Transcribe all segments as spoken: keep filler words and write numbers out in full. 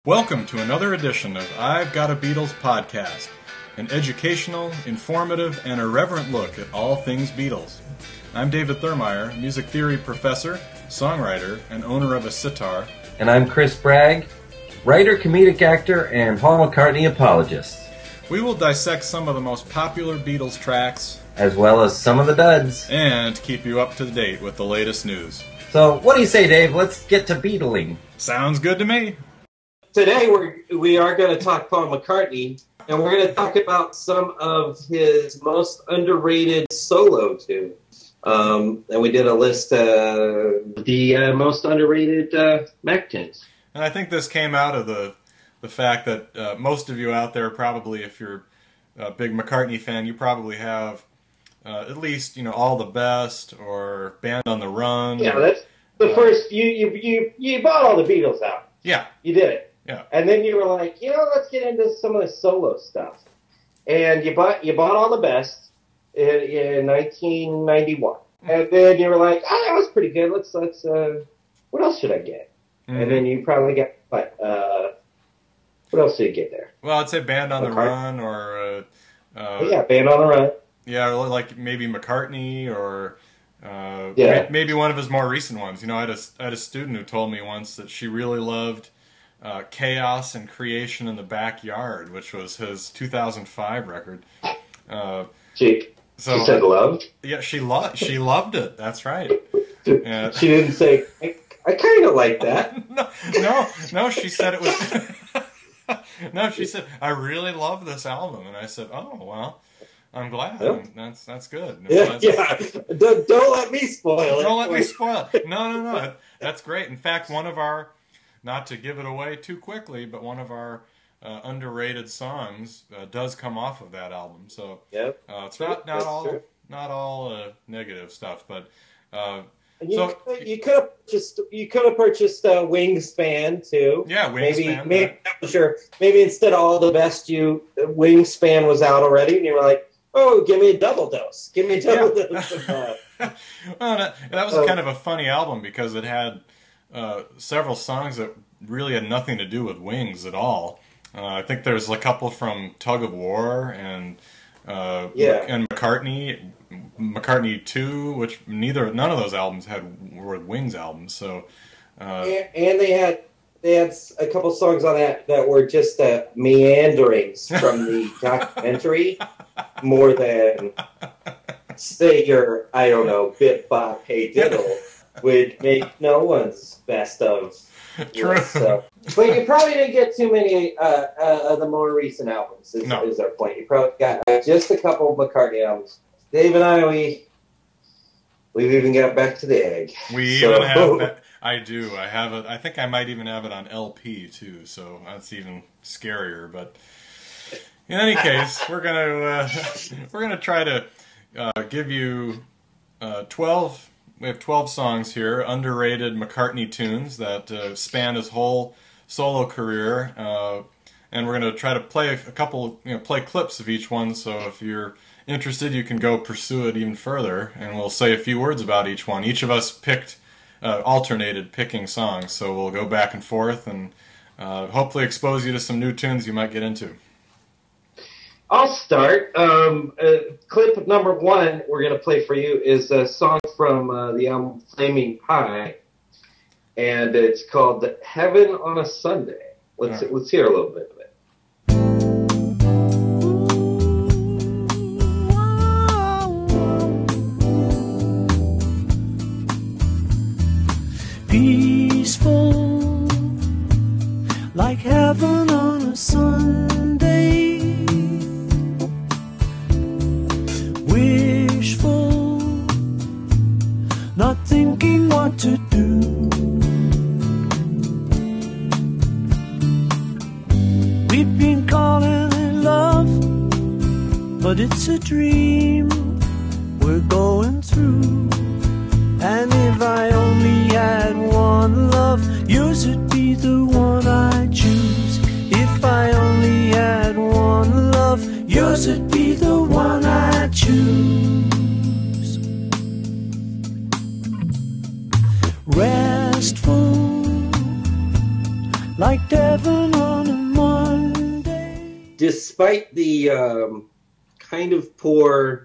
Welcome to another edition of I've Got a Beatles podcast, an educational, informative, and irreverent look at all things Beatles. I'm David Thurmeyer, music theory professor, songwriter, and owner of a sitar. And I'm Chris Bragg, writer, comedic actor, and Paul McCartney apologist. We will dissect some of the most popular Beatles tracks, as well as some of the duds, and keep you up to date with the latest news. So, what do you say, Dave? Let's get to Beatling. Sounds good to me. Today we're, we are going to talk Paul McCartney, and we're going to talk about some of his most underrated solo tunes. Um, and we did a list of uh, the uh, most underrated uh, Mac tunes. And I think this came out of the the fact that uh, most of you out there probably, if you're a big McCartney fan, you probably have uh, at least, you know, All the Best or Band on the Run. Yeah, that's the uh, first, you, you, you, you bought all the Beatles out. Yeah. You did it. Yeah. And then you were like, you know, let's get into some of the solo stuff. And you bought you bought All the Best in, in nineteen ninety-one. And then you were like, oh, that was pretty good. Let's, let's, uh, what else should I get? Mm-hmm. And then you probably got, what, uh, what else did you get there? Well, I'd say Band on the Run or... Uh, uh, oh, yeah, Band on the Run. Yeah, or like maybe McCartney or uh, yeah. maybe one of his more recent ones. You know, I had a, I had a student who told me once that she really loved uh, Chaos and Creation in the Backyard, which was his two thousand five record. Uh, she, so, she said loved? Yeah, she, lo- she loved it. That's right. Yeah. She didn't say, I, I kind of like that. no, no, no, she said it was... no, she said, I really love this album. And I said, oh, well... I'm glad. Yep. That's that's good. Yeah, yeah. Don't, don't let me spoil it. Don't let me spoil it. No, no, no. That's great. In fact, one of our, not to give it away too quickly, but one of our uh, underrated songs uh, does come off of that album. So yep. uh, it's not not that's all true. not all uh, negative stuff, but. Uh, you, so could, you could have purchased you could have purchased uh, Wingspan too. Yeah, Wingspan. Maybe, maybe right. Sure. Maybe instead of All the Best, you Wingspan was out already, and you were like, oh, give me a double dose. Give me a double yeah. dose. Of, uh, well, that, that was um, kind of a funny album because it had uh, several songs that really had nothing to do with Wings at all. Uh, I think there's a couple from Tug of War and uh, yeah. and McCartney, McCartney two, which neither none of those albums had were Wings albums. So uh, and, and they had. They had a couple songs on that that were just uh, meanderings from the documentary, more than, say, your, I don't know, Bit Bop Hey Diddle would make no one's best of. True. List, so. But you probably didn't get too many uh, uh, of the more recent albums, is, no. is our point. You probably got just a couple of McCartney albums. Dave and I, we, we've even got Back to the Egg. We so. even have that. I do. I have it. I think I might even have it on L P too, so that's even scarier. But in any case, we're gonna uh, we're gonna try to uh, give you uh, twelve. We have twelve songs here, underrated McCartney tunes that uh, span his whole solo career, uh, and we're gonna try to play a, a couple, you know, play clips of each one. So if you're interested, you can go pursue it even further, and we'll say a few words about each one. Each of us picked. Uh, alternated picking songs, so we'll go back and forth and uh, hopefully expose you to some new tunes you might get into. I'll start. Um, uh, clip number one we're going to play for you is a song from uh, the album Flaming Pie, and it's called Heaven on a Sunday. Let's right. let's hear a little bit of it. Peaceful, like heaven on a Sunday. Wishful, not thinking what to do. We've been calling it love, but it's a dream we're going through. And if I only had one love, yours would be the one I choose. If I only had one love, yours would be the one I choose. Restful, like Devon despite the um, kind of poor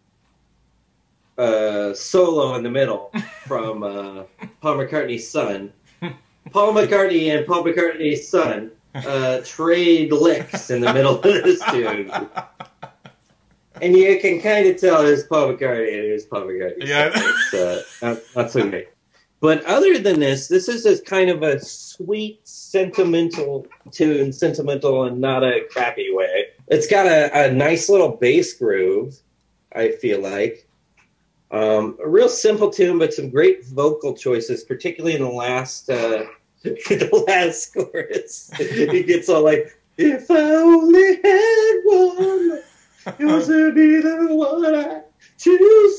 uh, solo in the middle from uh, Paul McCartney's son, Paul McCartney and Paul McCartney's son uh, trade licks in the middle of this tune. And you can kind of tell there's Paul McCartney and there's Paul McCartney. Yeah. It's uh, not, not so great. But other than this, this is just kind of a sweet, sentimental tune, sentimental in not a crappy way. It's got a, a nice little bass groove, I feel like. Um, a real simple tune, but some great vocal choices, particularly in the last uh, the last chorus. He gets all like, if I only had one, it was to be the one I choose.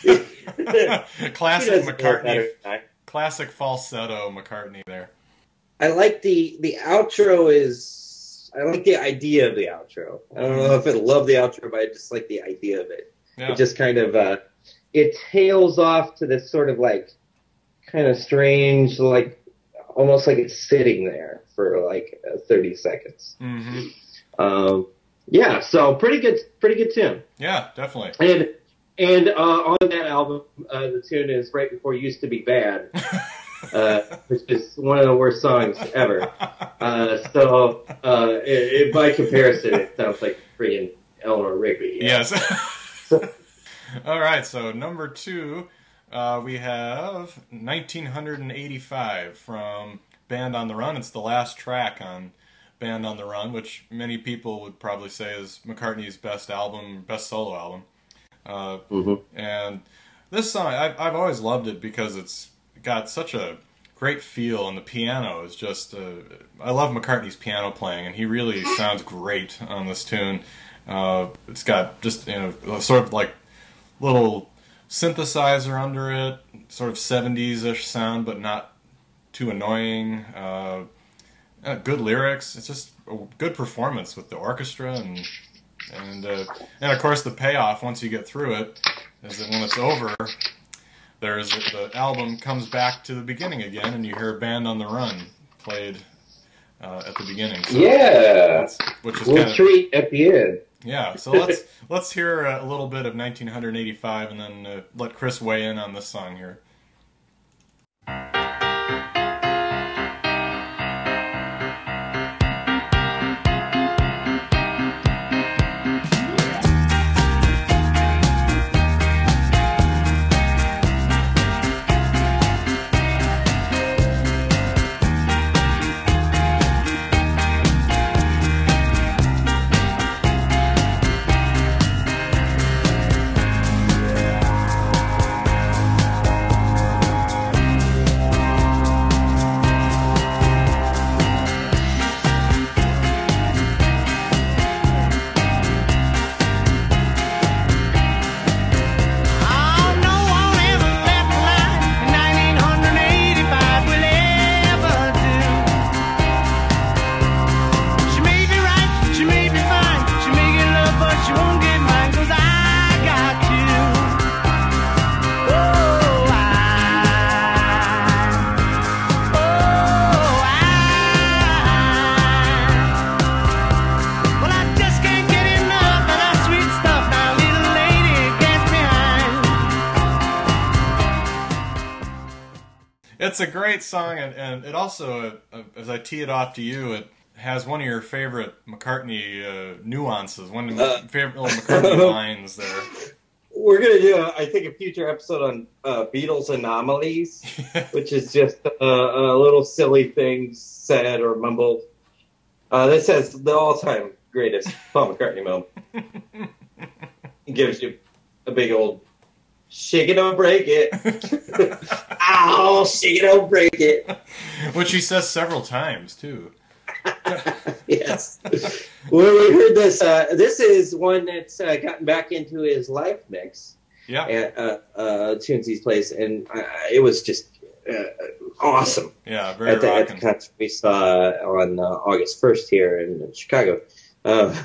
Classic McCartney. Classic falsetto McCartney there. I like the the outro is I like the idea of the outro. I don't know if I love the outro, but I just like the idea of it. Yeah. It just kind of uh, it tails off to this sort of like kind of strange, like almost like it's sitting there for like uh, thirty seconds. Mm-hmm. Um, yeah, so pretty good, pretty good tune. Yeah, definitely. And and uh, on that album, uh, the tune is Right Before Used to Be Bad. Uh, which is one of the worst songs ever. Uh, so, uh, it, it, by comparison, it sounds like freaking Eleanor Rigby. Yeah. Yes. All right, so number two, uh, we have nineteen eighty-five from Band on the Run. It's the last track on Band on the Run, which many people would probably say is McCartney's best album, best solo album. Uh, mm-hmm. And this song, I've, I've always loved it because it's got such a great feel, and the piano is just uh, I love McCartney's piano playing, and he really sounds great on this tune. Uh, it's got just, you know, sort of like little synthesizer under it, sort of seventies-ish sound, but not too annoying. Uh, uh, good lyrics. It's just a good performance with the orchestra, and and uh, and of course the payoff once you get through it is that when it's over, there's the album comes back to the beginning again, and you hear Band on the Run played uh, at the beginning. So yeah, which is we'll kind of, treat at the end. Yeah, so let's let's hear a little bit of nineteen eighty-five, and then uh, let Chris weigh in on this song here. It's a great song, and, and it also, uh, as I tee it off to you, it has one of your favorite McCartney uh, nuances, one of your uh, favorite little McCartney lines there. We're going to do, a, I think, a future episode on uh, Beatles anomalies, which is just uh, a little silly things said or mumbled. Uh, this has the all-time greatest Paul McCartney moment. He gives you a big old shake it, don't break it. Ow, shake it, don't break it. Which he says several times, too. Yes. When we heard this, uh, this is one that's uh, gotten back into his live mix. Yeah. At uh, uh, tunes he's plays, and uh, it was just uh, awesome. Yeah, very at the, at the rocking. concert we saw on uh, August first here in Chicago. Uh,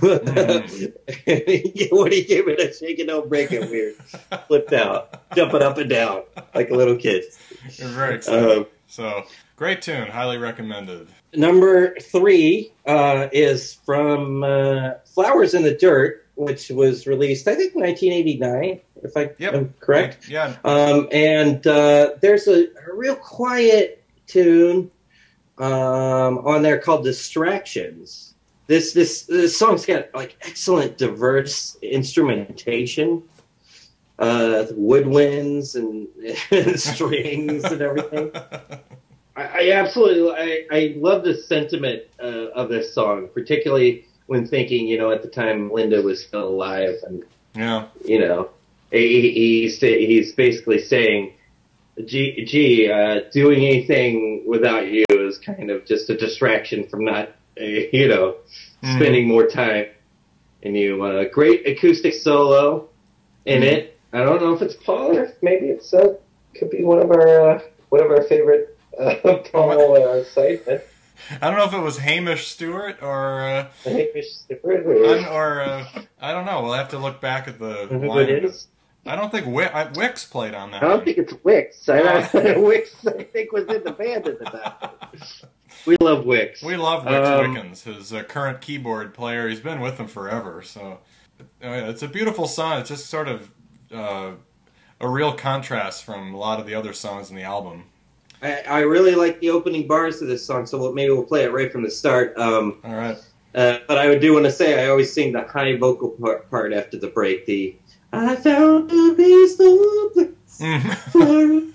mm. When he gave it a shake it, don't break it, we were flipped out, jumping up and down like a little kid. You're very excited. Um, so, Great tune, highly recommended. Number three uh, is from uh, Flowers in the Dirt, which was released, I think, nineteen eighty-nine, if I Yep. am correct. Yeah. Um, and uh, there's a, a real quiet tune um, on there called Distractions. This, this this song's got like excellent diverse instrumentation, uh, woodwinds and, and strings and everything. I, I absolutely I, I love the sentiment uh, of this song, particularly when thinking, you know, at the time Linda was still alive, and Yeah. you know, he, he's he's basically saying, "Gee, gee uh, doing anything without you is kind of just a distraction from not, uh, you know, Mm. spending more time." And you, uh, great acoustic solo in Mm. it. I don't know if it's Paul or if maybe it's uh, could be one of our uh, one of our favorite uh, Paul uh, sidemen. I don't know if it was Hamish Stewart or uh, Hamish Stewart or un- or uh, I don't know. We'll have to look back at the who line. it is. I don't think Wick, I, Wicks played on that. I don't one. think it's Wicks. I don't, Wicks, I think, was in the band at the time. We love Wicks. We love Wicks Um, Wickens, his uh, current keyboard player. He's been with them forever. So uh, it's a beautiful song. It's just sort of uh, a real contrast from a lot of the other songs in the album. I, I really like the opening bars of this song, so we'll, maybe we'll play it right from the start. Um, All right. uh, but I do want to say I always sing the high vocal part, part after the break. The I found a peaceful place Mm.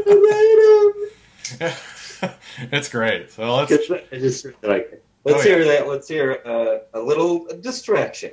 for It's great. So let's. I just really like it. Let's Oh, hear yeah. that. Let's hear uh, a little distraction.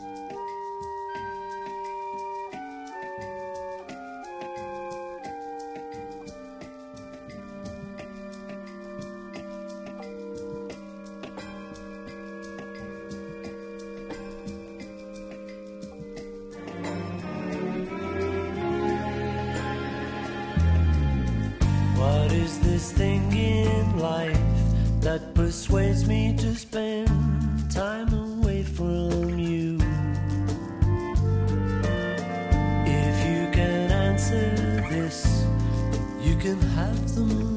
What is this thing in life that persuades me to spend time away from you? If you can answer this, you can have the moon.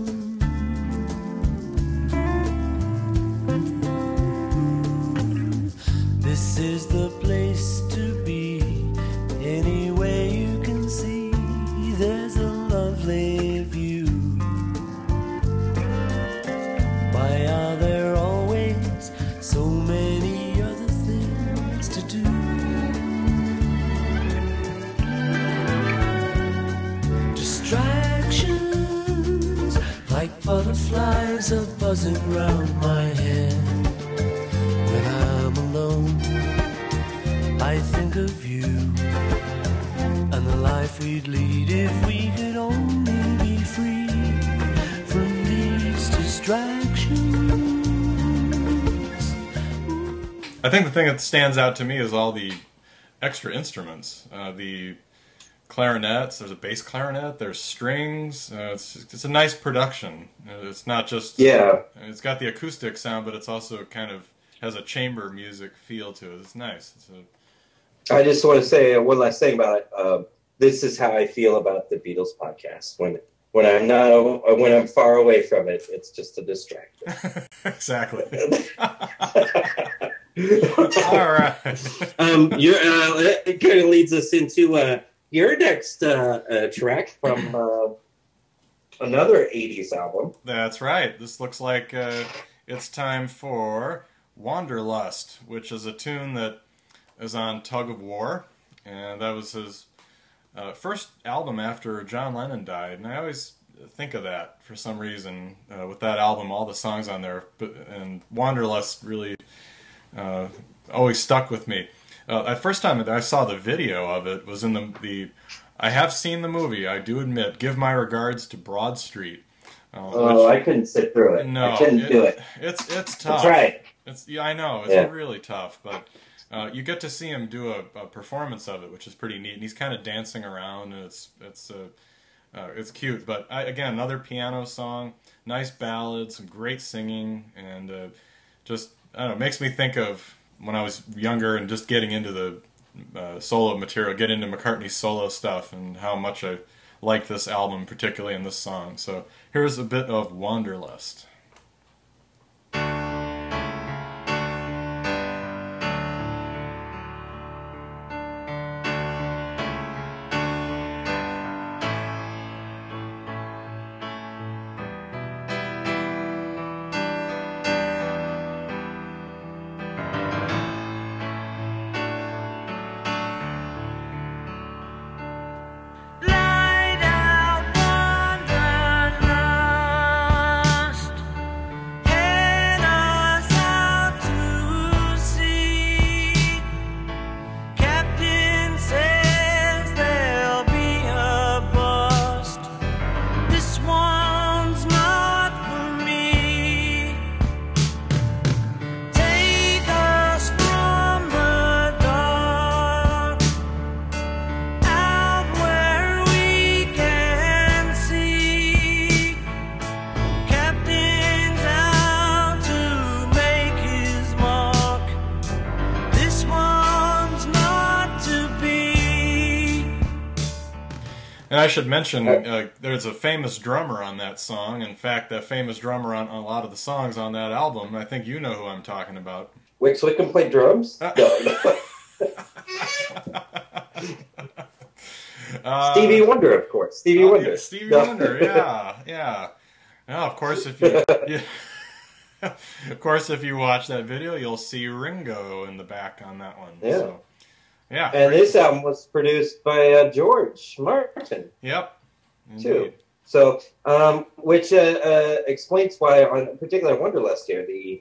This is the place to be. Anyway you can see, there's a lovely view. Why are there always so many other things to do? Distractions, like butterflies are buzzing round my head. When I'm alone, I think of you and the life we'd lead if we could only be free from these distractions. I think the thing that stands out to me is all the extra instruments. Uh, the clarinets. There's a bass clarinet. There's strings. Uh, it's it's a nice production. Uh, It's not just Yeah. It's got the acoustic sound, but it's also kind of has a chamber music feel to it. It's nice. It's a, I just want to say one last thing about it. Um, this is how I feel about the Beatles podcast. When when I'm not when I'm far away from it, it's just a distraction. exactly. All right. um, you're, uh, it kind of leads us into uh, your next uh, uh, track from uh, another eighties album. That's right. This looks like uh, it's time for Wanderlust, which is a tune that is on Tug of War, and that was his uh, first album after John Lennon died. And I always think of that for some reason uh, with that album, all the songs on there. But and Wanderlust really uh, always stuck with me. Uh, the first time that I saw the video of it was in the the. I have seen the movie. I do admit. Give my regards to Broad Street. Uh, Oh, which- I couldn't sit through it. no, I couldn't do it. It's it's tough. That's right. It's yeah, I know it's Yeah. really tough, but uh, you get to see him do a, a performance of it, which is pretty neat. And he's kind of dancing around, and it's it's uh, uh, it's cute. But I, again, another piano song, nice ballad, some great singing, and uh, just I don't know, makes me think of when I was younger and just getting into the uh, solo material, get into McCartney's solo stuff, and how much I like this album, particularly in this song. So here's a bit of Wanderlust. Light out wanderlust, head us out to sea. Captain says there'll be a bust. This one's not for me. Take us from the dark out where we can see. Captain's out to make his mark. This one's not to be. And I should mention, uh, there's a famous drummer on that song. In fact, that famous drummer on, on a lot of the songs on that album, I think you know who I'm talking about. Wix Wickham played drums? Uh, No, no. Uh, Stevie Wonder, of course. Stevie oh, Wonder. yeah, Stevie No. Wonder, yeah, yeah. Now, of course, if you, yeah, of course, if you watch that video, you'll see Ringo in the back on that one. Yeah. So, yeah. And great. this album was produced by uh, George Martin, Yep. too. Indeed. So, um, which uh, uh, explains why, on particular Wanderlust here, the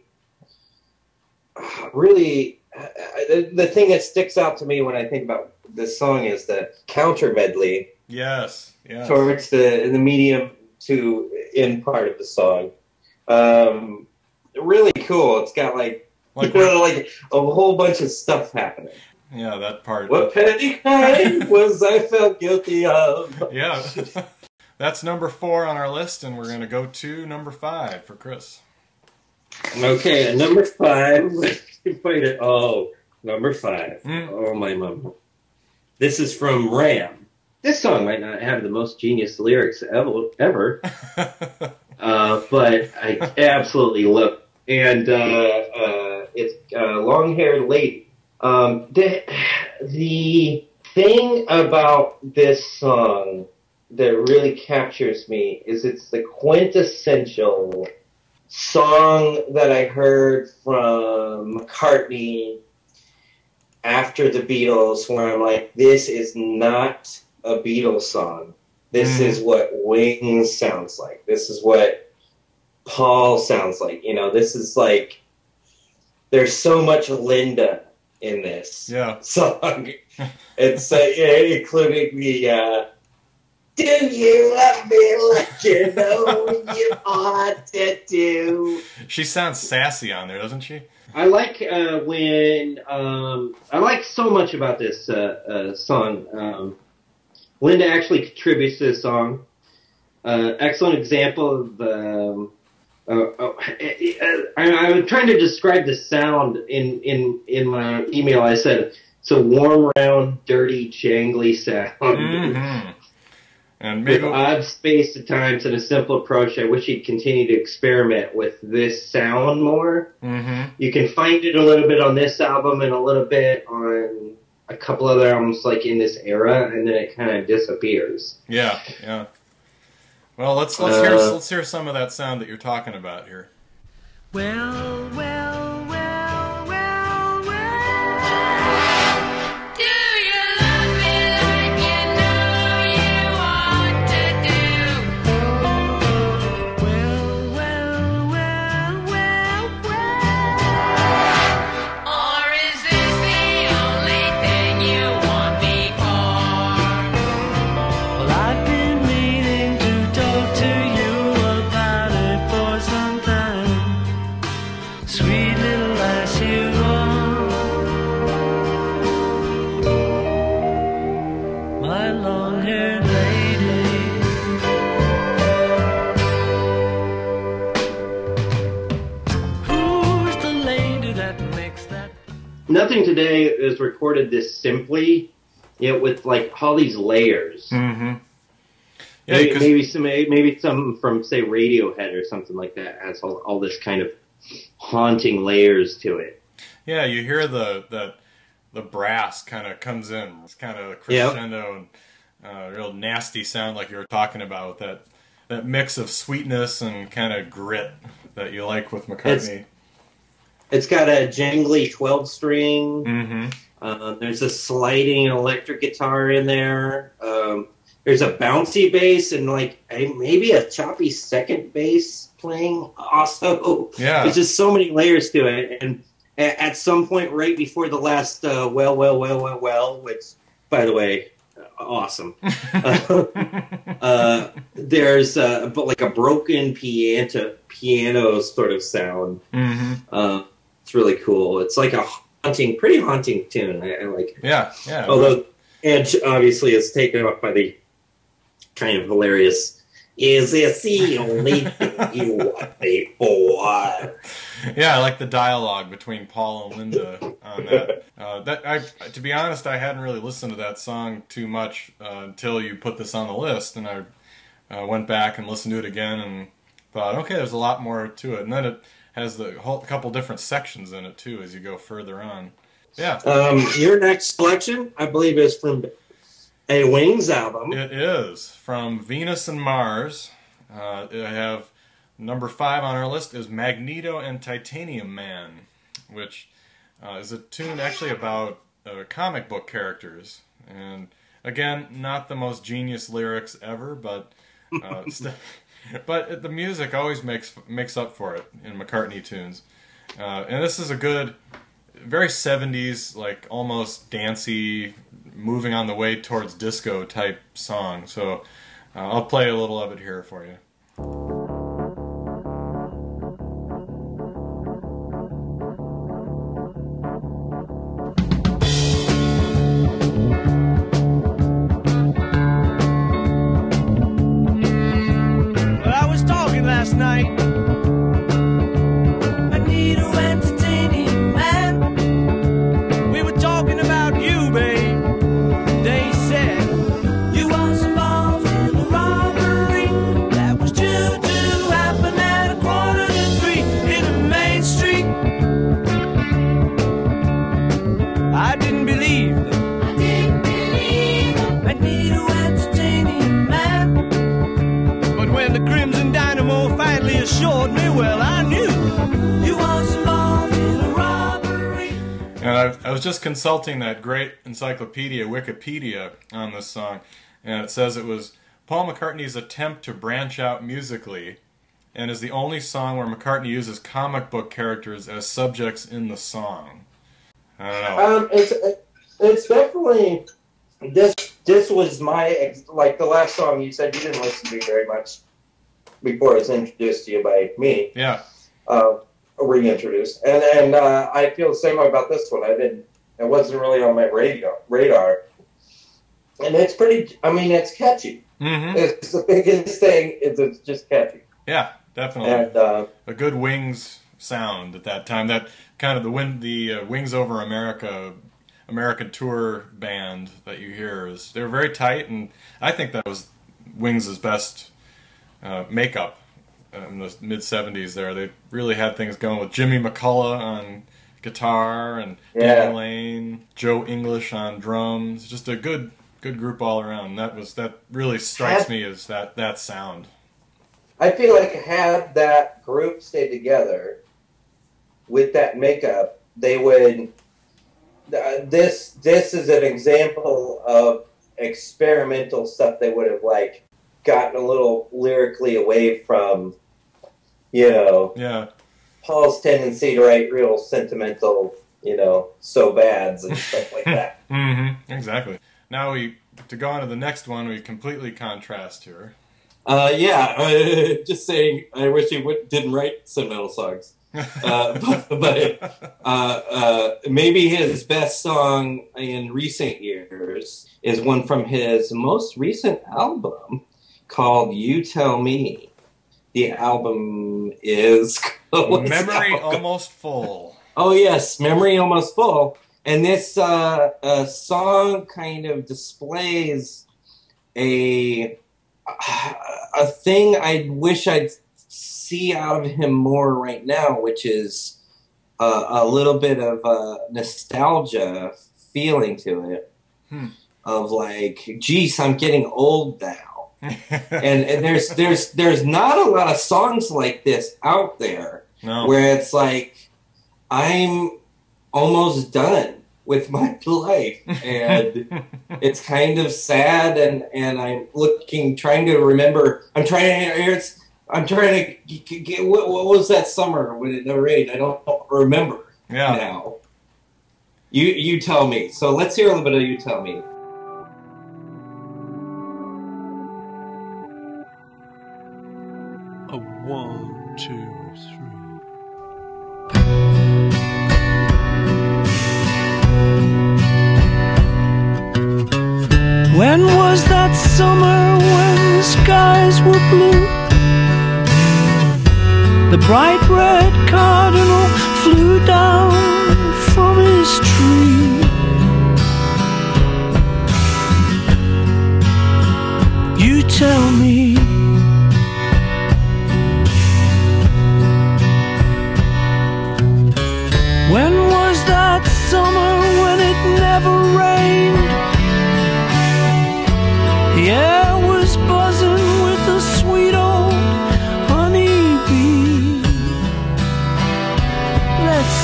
uh, really uh, the, the thing that sticks out to me when I think about this song is the counter medley Yes. Yes. towards the the medium to end part of the song. Um, really cool. It's got like Like you know, like a whole bunch of stuff happening. Yeah, that part. What petty crime was I felt guilty of? Yeah. That's number four on our list, and we're going to go to number five for Chris. Okay, and number five. Wait a- oh, number five. Mm. Oh, my mama. This is from Ram. This song might not have the most genius lyrics ever, ever uh, but I absolutely love it. And uh, uh, it's a long-haired lady. Um, the, the thing about this song that really captures me is it's the quintessential song that I heard from McCartney after the Beatles, where I'm like, this is not a Beatles song. This Mm. is what Wings sounds like. This is what Paul sounds like. You know, this is like, there's so much Linda in this Yeah. song. It's uh, yeah, including the, uh, do you love me like you know you ought to do? She sounds sassy on there, doesn't she? I like uh, when um, I like so much about this uh, uh, song. Um, Linda actually contributes to this song. Uh, excellent example of. Um, uh, uh, I, I was trying to describe the sound in, in, in my email. I said it's a warm, round, dirty, jangly sound. Mm-hmm. And With maybe odd space at times and a simple approach. I wish he'd continue to experiment with this sound more. mm-hmm. You can find it a little bit on this album and a little bit on a couple other albums like in this era, and then it kind of disappears. Yeah, yeah. Well, let's let's hear Uh, let's hear some of that sound that you're talking about here. Well, well, well, well, well. Do you love me like you know you ought to do? Well, well, well, well, well. Or is this the only thing you want me for? Well, I've been meaning to talk to you about it for some time. Sweet little lass you are, my long-haired lady. Who's the lady that makes that? Nothing today is recorded this simply, yet with like all these layers. Mm-hmm. Yeah, maybe, 'cause- maybe some maybe some from say Radiohead or something like that has all, all this kind of haunting layers to it. Yeah, you hear the the, the brass kind of comes in. It's kind of Yep. crescendo and uh, real nasty sound like you were talking about with that that mix of sweetness and kind of grit that you like with McCartney. It's got a jangly twelve string. Mm-hmm. Uh, there's a sliding electric guitar in there. Um, there's a bouncy bass and like a, maybe a choppy second bass playing also. Yeah. There's just so many layers to it. And a- at some point right before the last uh, well, well, well, well, well, which, by the way, awesome. uh, uh, there's uh, but like a broken piano, piano sort of sound. Mm-hmm. Uh, it's really cool. It's like a haunting, pretty haunting tune. I, I like it. Yeah, yeah. Although Edge obviously is taken up by the kind of hilarious, is this the only thing you want me for? Yeah, I like the dialogue between Paul and Linda on that. Uh, that I, to be honest, I hadn't really listened to that song too much uh, until you put this on the list, and I uh, went back and listened to it again and thought, okay, there's a lot more to it. And then it has the whole couple different sections in it too as you go further on. Yeah, Um, your next selection, I believe, is from a Wings album. it is from Venus and Mars. Uh, I have number five on our list is Magneto and Titanium Man, which uh, is a tune actually about uh, comic book characters. And again, not the most genius lyrics ever, but uh, st- but the music always makes makes up for it in McCartney tunes. Uh, and this is a good, very seventies, like almost dancey, moving on the way towards disco type song. So uh, I'll play a little of it here for you. Well, I was talking last night. I need to entertaining man. We were talking about you, babe. They said you was involved in a robbery that was due to happen at a quarter to three in the main street. I didn't believe them. I didn't believe them. I need to entertaining man. But when the Crimson Dynamo finally assured me, well, I knew you was involved in a robbery. And I, I was just consulting that great encyclopedia, Wikipedia, on this song, and it says it was Paul McCartney's attempt to branch out musically, and is the only song where McCartney uses comic book characters as subjects in the song. I don't know. Um, it's it's definitely this. This was my ex- like the last song you said you didn't listen to very much before it was introduced to you by me. Yeah, Uh, reintroduced, and and uh, I feel the same way about this one. I didn't. It wasn't really on my radio radar, and it's pretty. I mean, it's catchy. mm-hmm. It's the biggest thing. Is it's just catchy, Yeah, definitely. and uh, A good Wings sound at that time. That kind of the win, the uh, Wings Over America, American tour band that you hear is they're very tight, and I think that was Wings' best uh, makeup uh, in the mid seventies. There, they really had things going with Jimmy McCullough on guitar and Yeah. Danny Lane, Joe English on drums. Just a good good group all around. And that was that really strikes Had- me as that that sound. I feel like had that group stayed together with that makeup, they would. Uh, this this is an example of experimental stuff they would have like gotten a little lyrically away from, you know, Yeah. Paul's tendency to write real sentimental, you know, so bads and stuff like that. Mm-hmm. Exactly. Now we to go on to the next one. We completely contrast here. Uh, yeah, uh, just saying, I wish he would, didn't write sentimental songs. Uh, but but uh, uh, maybe his best song in recent years is one from his most recent album called You Tell Me. The album is... what's the Memory album? almost full. Oh, yes, Memory Almost Full. And this uh, uh, song kind of displays a a thing I wish I'd see out of him more right now, which is uh, a little bit of uh, nostalgia feeling to it, Hmm. of like, geez, I'm getting old now, and, and there's there's there's not a lot of songs like this out there No. where it's like I'm almost done with my life, and it's kind of sad, and, and I'm looking, trying to remember. I'm trying to. It's, I'm trying to get, get what, what was that summer when it never rained? I don't remember Yeah. now. You you tell me. So let's hear a little bit of You Tell Me. A one, two, three. When was that summer when the skies were blue? The bright red cardinal flew down from his tree. You tell me, when was that summer when it never rained? The air was buzzing with a sweet old honeybee. Let's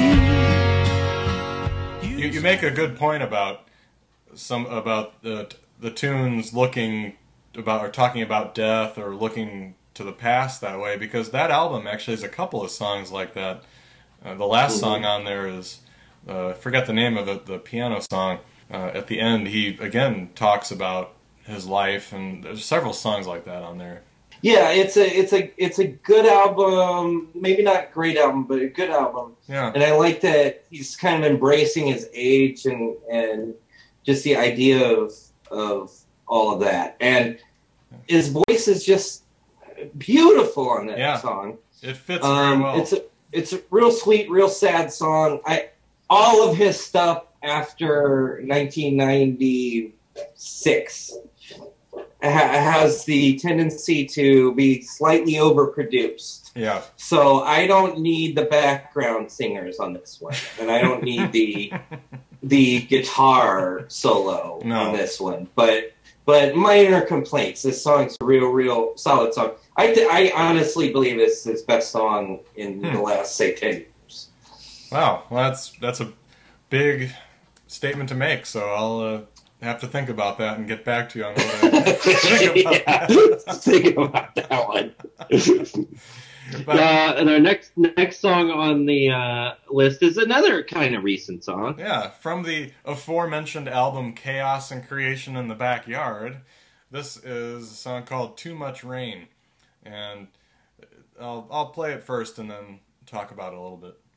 see. You, you make a good point about some about the the tunes looking about or talking about death or looking to the past that way, because that album actually has a couple of songs like that. Uh, the last Mm-hmm. song on there is uh, I forget the name of it, the piano song. Uh, at the end, he again talks about his life, and there's several songs like that on there. Yeah, it's a it's a it's a good album. Maybe not great album, but a good album. Yeah, And I like that he's kind of embracing his age and and just the idea of of all of that. And his voice is just beautiful on that Yeah. song. it fits very Um, well. It's a it's a real sweet, real sad song. I all of his stuff after nineteen ninety-six ha- has the tendency to be slightly overproduced. yeah, So I don't need the background singers on this one, and I don't need the the guitar solo No. on this one. But but minor complaints. This song's a real, real solid song. I th- I honestly believe it's his best song in Hmm. the last, say, ten years. wow. Well, that's that's a big statement to make. So I'll uh, have to think about that and get back to you on what I think about Yeah, that. think about that one. But, Uh, and our next next song on the uh, list is another kind of recent song. yeah, from the aforementioned album Chaos and Creation in the Backyard, this is a song called Too Much Rain. And I'll, I'll play it first and then talk about it a little bit.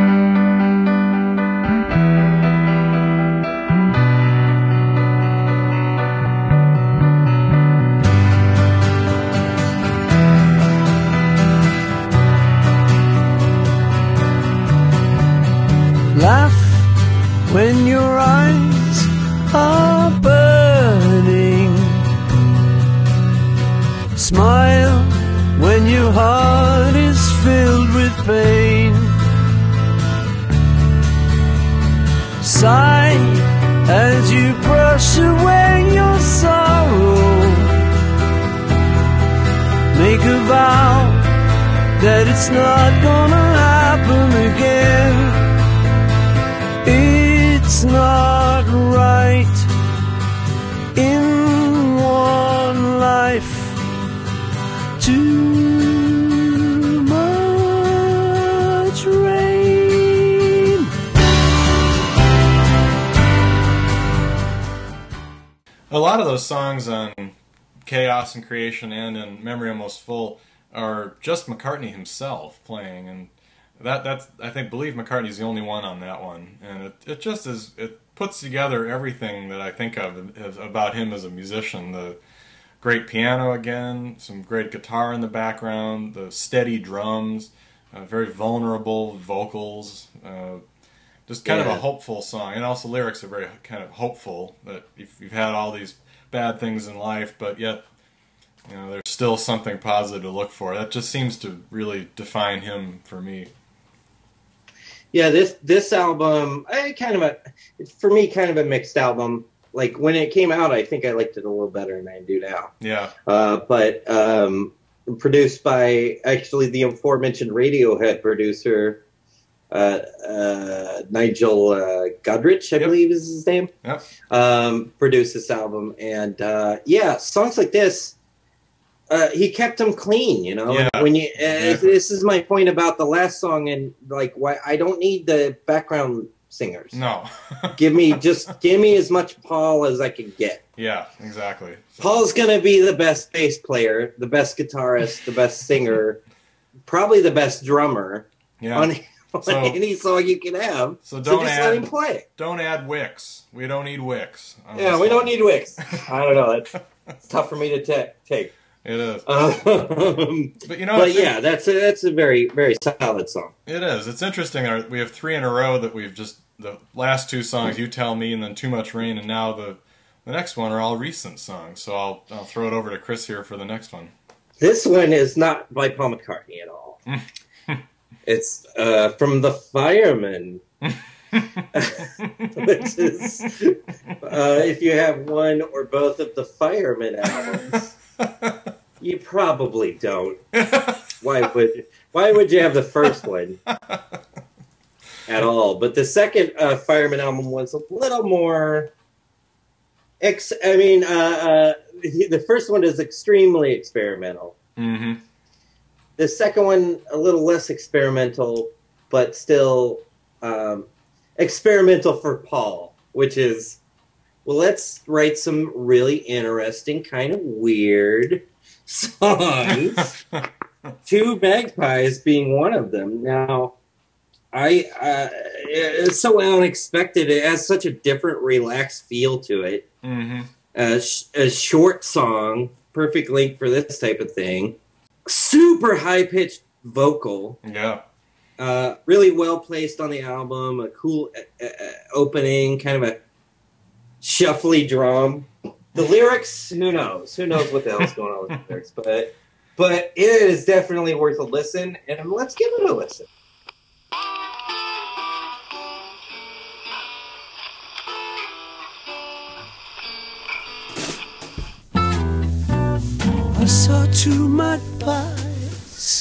Laugh when your eyes are burning. Smile when your heart is filled with pain. Sigh as you brush away your sorrow. Make a vow that it's not gonna happen again. It's not right in one life. Too much rain. A lot of those songs on Chaos and Creation and in Memory Almost Full are just McCartney himself playing, and that that's I think believe McCartney's the only one on that one, and it, it just is it puts together everything that I think of as, about him as a musician. The great piano again, some great guitar in the background, the steady drums, uh, very vulnerable vocals, uh, just kind of Yeah. a hopeful song, and also lyrics are very kind of hopeful that if you've had all these bad things in life, but yet you know, there's still something positive to look for. That just seems to really define him for me. Yeah, this this album, I kind of a for me kind of a mixed album. Like when it came out, I think I liked it a little better than I do now. Yeah. Uh, but um, produced by actually the aforementioned Radiohead producer uh, uh, Nigel uh, Godrich, I Yep. believe is his name. Yep. Um, produced this album, and uh, yeah, songs like this. Uh, he kept them clean, you know. Yeah, when you, uh, exactly. this is my point about the last song, and like, why I don't need the background singers. No. Give me just give me as much Paul as I can get. Yeah, exactly. So- Paul's gonna be the best bass player, the best guitarist, the best singer, probably the best drummer yeah. on, on So- any song you can have. So So, don't just add- let him play. Don't add Wicks. We don't need Wicks. on Yeah, this we don't song. need Wicks. I don't know. It's, it's tough for me to ta- take. It is. Um, But you know, but it's- yeah, that's a, that's a very very solid song. It is. It's interesting. Our- We have three in a row that we've just the last two songs. You Tell Me, and then Too Much Rain, and now the the next one are all recent songs. So I'll I'll throw it over to Chris here for the next one. This one is not by Paul McCartney at all. It's uh, from The Fireman, which is uh, if you have one or both of the Fireman albums, you probably don't. Why would Why would you have the first one at all? But the second uh, Fireman album was a little more. Ex- I mean, uh, uh, the first one is extremely experimental. hmm The second one, a little less experimental, but still um, experimental for Paul, which is, well, let's write some really interesting, kind of weird songs. Two Magpies being one of them. Now, I uh, it's so unexpected. It has such a different, relaxed feel to it. hmm A, sh- a short song, perfect length for this type of thing. Super high pitched vocal, Yeah. uh, really well placed on the album. A cool uh, uh, opening, kind of a shuffly drum. The lyrics, who knows? Who knows what the hell's going on with the lyrics? But but it is definitely worth a listen, and let's give it a listen. I saw two magpies,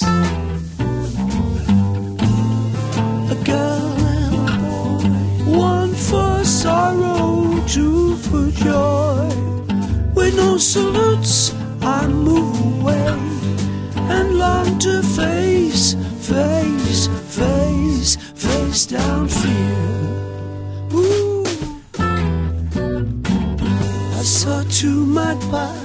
a girl and a boy, one for sorrow, two for joy. With no salutes, I move away and long to face, face, face, face down fear. Ooh. I saw two magpies.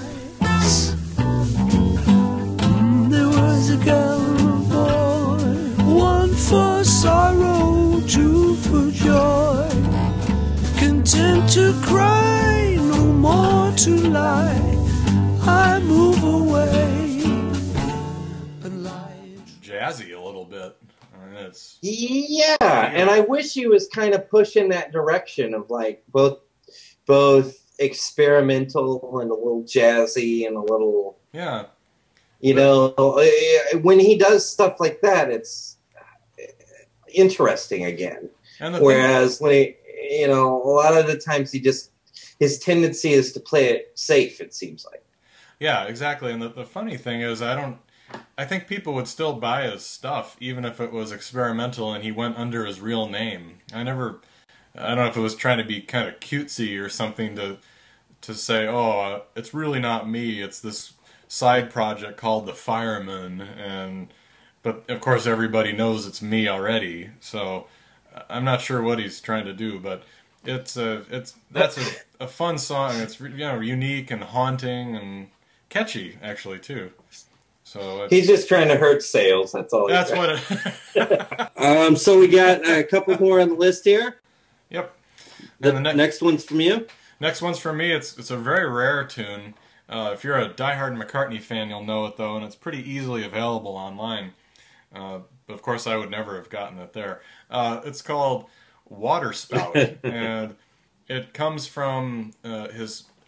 Mm, there was a girl and a boy, one for sorrow, two for joy. Content to cry, no more to lie. I move away and lie. Jazzy a little bit. I mean, it's Yeah, and I wish he was kind of pushing that direction of like both both experimental and a little jazzy and a little, yeah. you know, eh, when he does stuff like that, it's interesting again. And the thing- Whereas when he, you know, a lot of the times he just his tendency is to play it safe. It seems like. Yeah, exactly. And the, the funny thing is, I don't. I think people would still buy his stuff, even if it was experimental and he went under his real name. I never. I don't know if it was trying to be kind of cutesy or something to to say, oh, uh, it's really not me. It's this side project called The Fireman, and but of course everybody knows it's me already. So I'm not sure what he's trying to do, but it's a it's that's a, a fun song. It's you know unique and haunting and catchy actually too. So it's, He's just trying to hurt sales. That's all. he's that's trying. what it. Um. So we got a couple more on the list here. Yep. The And the next next one's from you. next one's for me. It's it's a very rare tune. Uh, if you're a diehard McCartney fan, you'll know it though, and it's pretty easily available online. Uh, but of course, I would never have gotten it there. Uh, it's called Water Spout, and it comes from uh, his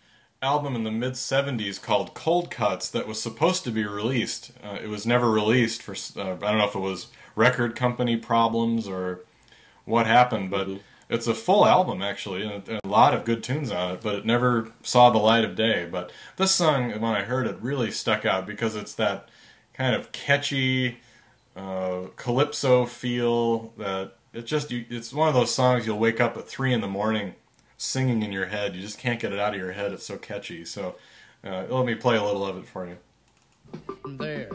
album in the mid seventies called Cold Cuts that was supposed to be released. Uh, it was never released for, uh, I don't know if it was record company problems or what happened, but mm-hmm. it's a full album, actually, and a, a lot of good tunes on it, but it never saw the light of day. But this song, when I heard it, really stuck out because it's that kind of catchy uh, calypso feel that it just, you, it's one of those songs you'll wake up at three in the morning singing in your head. You just can't get it out of your head. It's so catchy. So uh, let me play a little of it for you. There.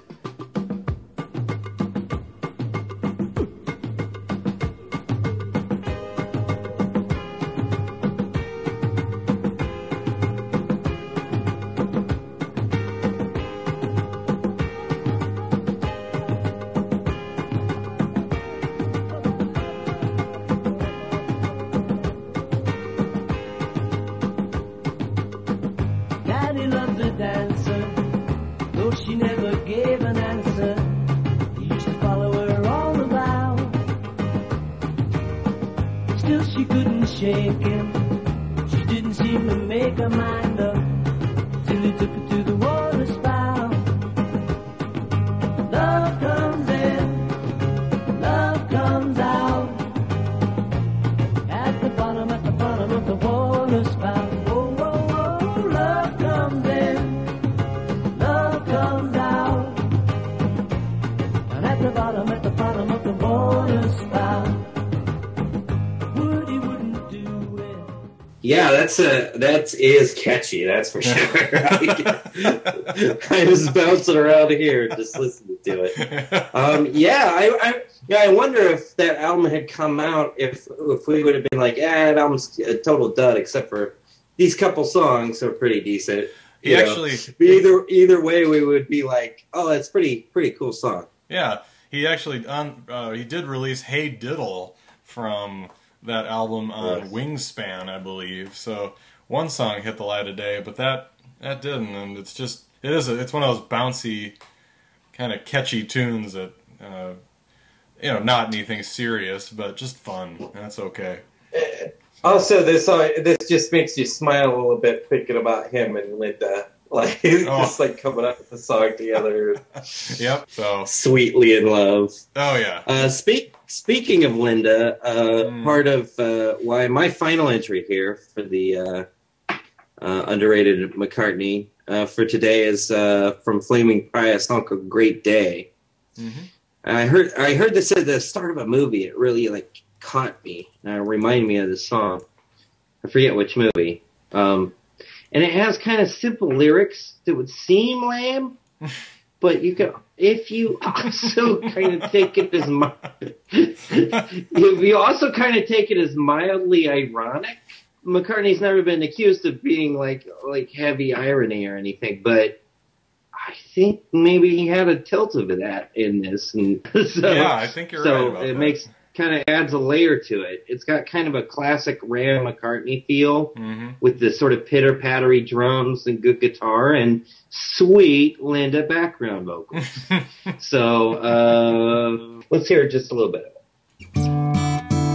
Daddy loved the dancer, though she never gave an answer. He used to follow her all about. Still she couldn't shake him. She didn't seem to make her mind up till he took her to the water spout. Love comes in, love comes out. At the bottom, at the bottom of the water spout. Whoa, whoa, whoa, love comes in, love comes out. And at the bottom, at the bottom of the water spout. Woody wouldn't do it. Yeah, that's a that is catchy. That's for sure. I was bouncing around here just listening to it. Um, yeah, I, I yeah I wonder if that album had come out if if we would have been like, yeah, that album's a total dud, except for these couple songs are pretty decent. He You know, actually, either either way, we would be like, oh, that's pretty pretty cool song. yeah, he actually on uh, he did release "Hey Diddle" from that album on Yes. Wingspan, I believe. So one song hit the light of day, but that that didn't, and it's just it is a, it's one of those bouncy, kind of catchy tunes that uh, you know, not anything serious, but just fun. And that's okay. Also, this song, this just makes you smile a little bit thinking about him and Linda, like Oh. just like coming up with the song together, Yep. So Sweetly in love. oh yeah. Uh, speak, speaking of Linda, uh, Mm. part of uh, why my final entry here for the uh, uh, underrated McCartney uh, for today is uh, from Flaming Pie, a song called "Great Day." Mhm. I heard I heard this at the start of a movie. It really like caught me. Uh, reminded me of the song. I forget which movie. Um, and it has kind of simple lyrics that would seem lame, but you can, if you also kind of take it as mi- if you also kind of take it as mildly ironic. McCartney's never been accused of being like like heavy irony or anything, but I think maybe he had a tilt of that in this, and so Yeah, I think you're so right about it that. makes kind of adds a layer to it. It's got kind of a classic Ram McCartney feel Mhm. with the sort of pitter pattery drums and good guitar and sweet Linda background vocals. So uh, let's hear just a little bit of it.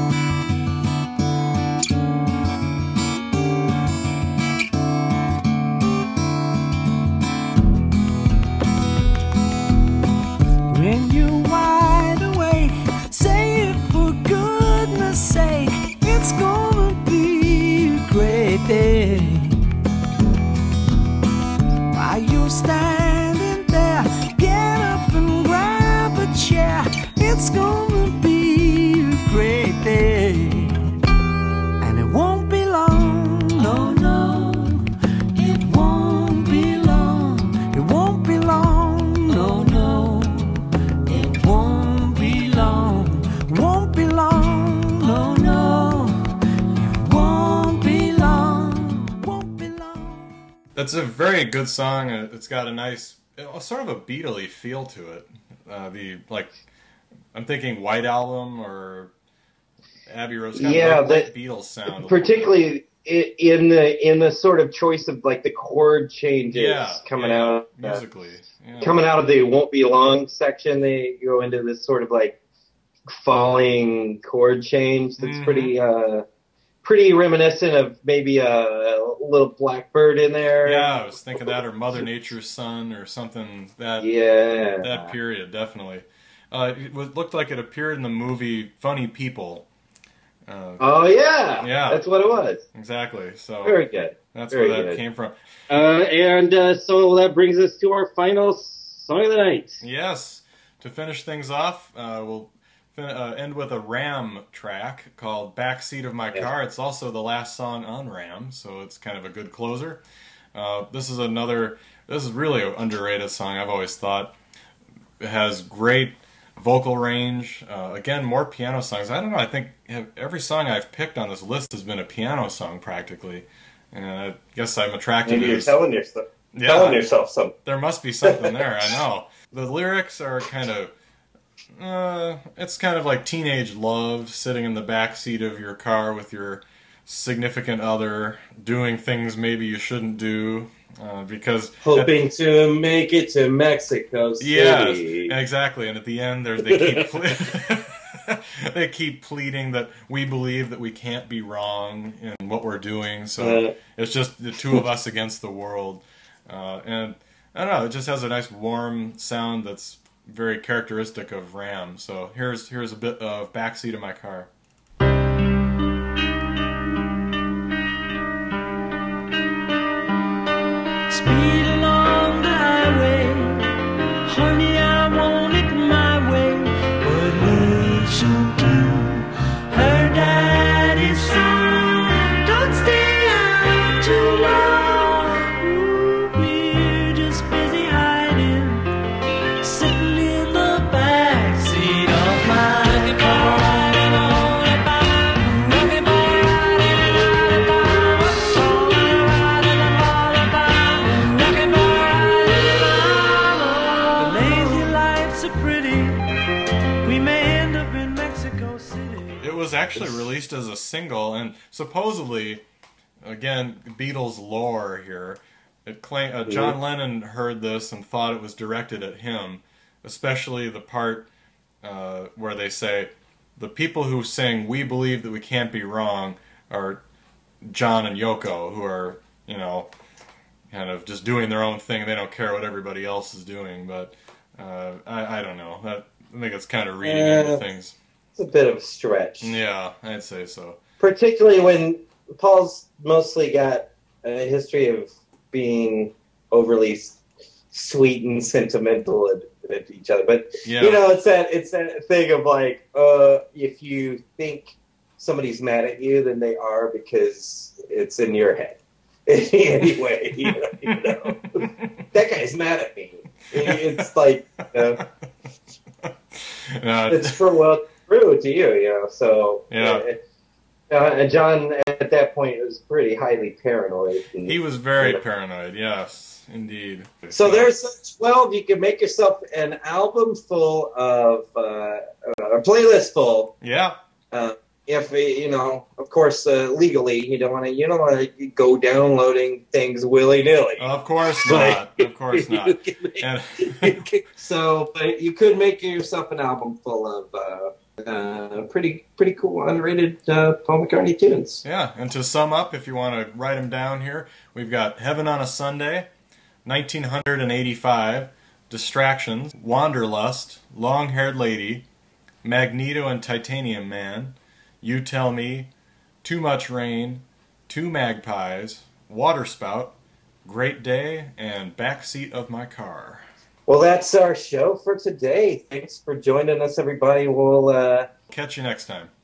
When you're wide awake, say it for goodness sake. It's gonna be a great day. While you're standing there, get up and grab a chair. It's gonna be a great day. And it won't be long, no, no. It won't be long. It won't be long, no, no. It won't be long, won't be long, no, no. It won't be long, won't be long. That's a very good song. Uh, It's got a nice, uh, sort of a Beatle-y feel to it. Uh, the like, I'm thinking White Album or Abbey Road. It's got Yeah, like, like that- Beatles sound. a little Particularly i- in the in the sort of choice of like the chord changes bit. yeah, coming yeah, out uh, musically. Yeah. coming out of the won't be long section. They go into this sort of like falling chord change that's Mhm. pretty uh pretty reminiscent of maybe a little blackbird in there. Yeah, I was thinking that, or Mother Nature's Son, or something that Yeah. that period, definitely. Uh, it was, looked like it appeared in the movie Funny People. Uh, Oh yeah. Yeah. That's what it was. exactly. So Very good. that's very where that good. came from. Uh, and uh, so that brings us to our final song of the night. Yes. To finish things off, uh, we'll fin- uh, end with a Ram track called "Backseat of My Yes. Car." It's also the last song on Ram, so it's kind of a good closer. Uh, this is another. This is really an underrated song. I've always thought it has great vocal range. Uh, again, more piano songs. I don't know. I think every song I've picked on this list has been a piano song practically, and I guess I'm attracted Maybe to you're this. telling yourself, Yeah. telling yourself something. There must be something there. I know. The lyrics are kind of. Uh, it's kind of like teenage love, sitting in the back seat of your car with your significant other, doing things maybe you shouldn't do, uh, because Hoping to make it to Mexico City. yes, exactly. And at the end, there they keep ple- they keep pleading that we believe that we can't be wrong in what we're doing. So Uh. it's just the two of us against the world, uh, and I don't know. It just has a nice warm sound that's very characteristic of Ram. So here's here's a bit of "Backseat of My Car." Speed along the highway, honey, I want it my way. But listen to her daddy's song. Don't stay out too long. Ooh, we're just busy hiding, sitting in the backseat of my car. The lazy lights are pretty. We may end up in Mexico City. It was actually released as a single, and supposedly, again, Beatles lore here. It claim, uh, John Lennon heard this and thought it was directed at him, especially the part uh, where they say, the people who sing "We Believe That We Can't Be Wrong" are John and Yoko, who are, you know, kind of just doing their own thing. They don't care what everybody else is doing, but uh, I, I don't know. That, I think it's kind of reading Uh, into things. It's a bit of a stretch. Yeah, I'd say so. Particularly when Paul's mostly got a history of being overly s- sweet and sentimental at, at each other. But, Yeah. you know, it's that it's that thing of like, uh, if you think somebody's mad at you, then they are because it's in your head. Anyway, you know, you know, that guy's mad at me. It's like, you know, No, it's for well true to you, you know. So Yeah. uh, uh, and John at that point was pretty highly paranoid. And, he was very paranoid. Yes, indeed. so there's twelve. You can make yourself an album full of uh, a playlist full. Yeah, Uh, if you know, of course, uh, legally, you don't want to. You don't want to go downloading things willy nilly. of course not. Of course not. And So, but you could make yourself an album full of uh, uh, pretty, pretty cool, underrated uh, Paul McCartney tunes. yeah, and to sum up, if you want to write them down here, we've got "Heaven on a Sunday," nineteen eighty-five, "Distractions," "Wanderlust," "Long-Haired Lady," "Magneto and Titanium Man," "You Tell Me," "Too Much Rain," "Two Magpies," "Waterspout," "Great Day," and "Backseat of My Car." Well, that's our show for today. Thanks for joining us, everybody. We'll uh, Catch you next time.